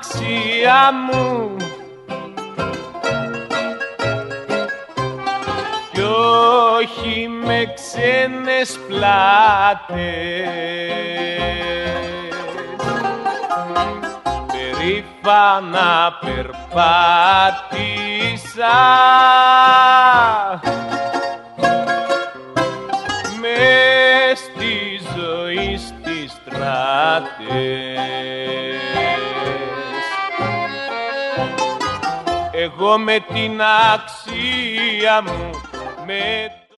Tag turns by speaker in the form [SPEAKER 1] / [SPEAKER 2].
[SPEAKER 1] αξία μου κι όχι με ξένες πλάτες. Περήφανα περπάτησα μες στη ζωή στις στράτες. Εγώ με την αξία μου, με